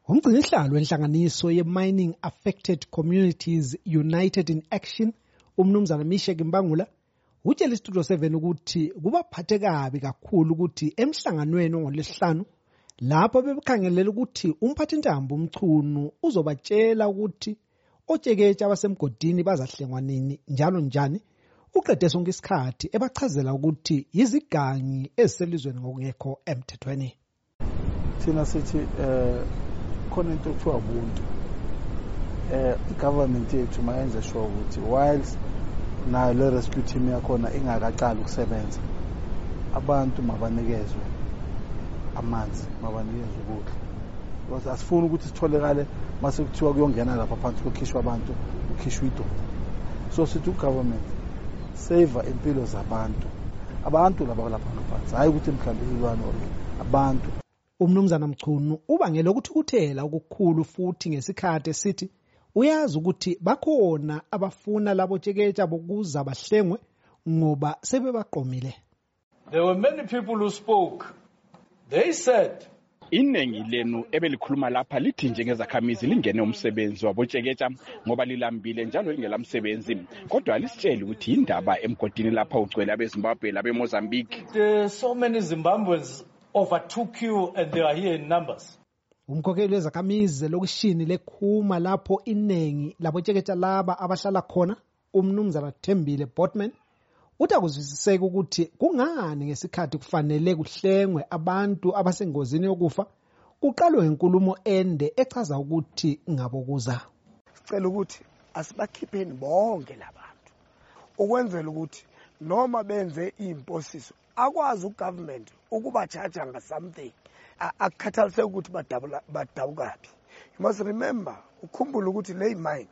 Umgcinisihlalo wenhlanganiso ye-Mining Affected Communities United in Action, umnumzana Mishek Mbangula, utshela iStudio 7 ukuthi kubaphathe kabi kakhulu ukuthi emhlanganweni ngolesihlanu lapho bebekhangelela ukuthi umphathintambo umchunu uzobatshela ukuthi otsheketshe abasemgodini bazahlengwa nini njalo njani. Uqede sonke isikhathi ebachazela ukuthi yizigangi eziselizweni ngokungekho emthethweni. Thina sithi khona into ekuthiwa ubuntu. I-government yethu mayenze sure ukuthi whilst nayo le rescue team yakhona ingakaqali ukusebenza, abantu mabanikezwe amanzi, mabanikezwe ukudla. Because asifuni ukuthi sitholekale mase kuthiwa kuyongena lapha phansi kukhishwa abantu, kukhishwa idoda. So sithi u-government save impilo zabantu. Abantu laba lapha ngaphansi, hayi ukuthi mhlambe izilwane abantu. Umnumzana Mchunu ubangela ukuthi ukuthela okukhulu futhi ngesikhathi esithi uyazi ukuthi bakhona abafuna labo tsheketshe bokuza bahlengwe ngoba sebebaqomile. There were many people who spoke. They said iningi lenu ebelikhuluma lapha lithi njengezakhamizi lingene umsebenzi wabotsheketsha ngoba lilambile njalo lingelamsebenzi, kodwa alisitsheli ukuthi indaba emgodini lapha ugcwele abeZimbabwe labeMozambique. So many Zimbabweans overtook you and they are here in numbers. Umkhokheli wezakhamizi lokushini lekhuma lapho iningi labotsheketsha laba abahlala khona, umnumzana Thembile Botman, uthi akuzwisiseki ukuthi kungani ngesikhathi kufanele kuhlengwe abantu abasengozini yokufa kuqalwe inkulumo ende echaza ukuthi ngabokuza. Sicela ukuthi asibakhipheni bonke labantu ukwenzela ukuthi noma benze imposiso akwazi ugovernment ukuba charge nga something akukhathalise ukuthi badabukaphi. You must remember, ukhumbula ukuthi le mine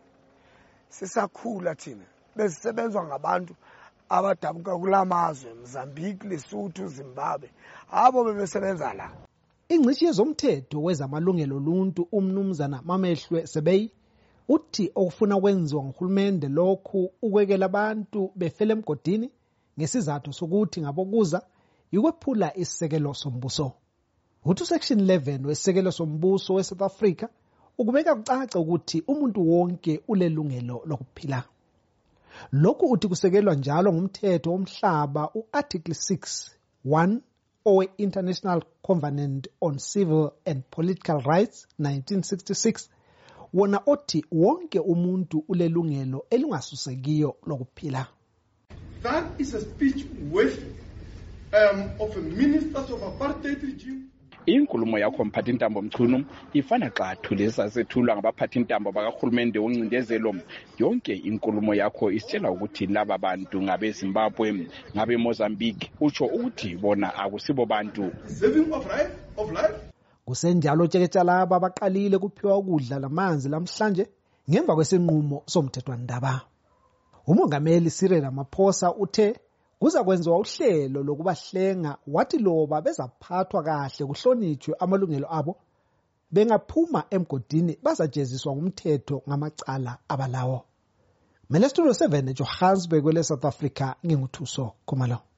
sisakhula thina besisebenzwa ngabantu abadabuka kulamazwe Mozambique, Lesotho, Zimbabwe, abo bebesebenza la. Ingcishi yezomthetho wezamalungelo oluntu umnumzana Mamehlwe Sebeyi uthi okufuna kwenziwa nguhulumende lokhu ukwekela abantu befele emgodini ngesizathu sokuthi ngabokuza yikwephula isisekelo sombuso. Uthi section 11 wesekelo sombuso weSouth Africa ukubeka kucaca ukuthi umuntu wonke ulelungelo lokuphila. Lokhu uthi kusekelwa njalo ngumthetho womhlaba uArticle 6(1) owe-International Covenant on Civil and Political Rights 1966 wona othi wonke umuntu ulelungelo elingasusekiyo lokuphila. That is a speech with of a ministers of apartheid regime. Inkulumo yakho mphathintambo Mchunu ifana xathu lesasethulwa ngabaphathintambo bakahulumende woncindezelo. Yonke inkulumo yakho isitshela ukuthi laba bantu ngabeZimbabwe, ngabeMozambique, utsho ukuthi bona akusibo bantu. Saving of life. Kusenjalo tsheketsha laba baqalile kuphiwa ukudla lamanzi lamhlanje ngemva kwesinqumo somthethwandaba. Umongameli Cyril Ramaphosa uthe kuza kwenziwa uhlelo lokubahlenga wathi loba bezaphathwa kahle kuhlonitshwe amalungelo abo bengaphuma emgodini bazajeziswa ngumthetho ngamacala abalawo. Mele Studio 7 eJohannesburg, South Africa, nginguthuso Khumalo.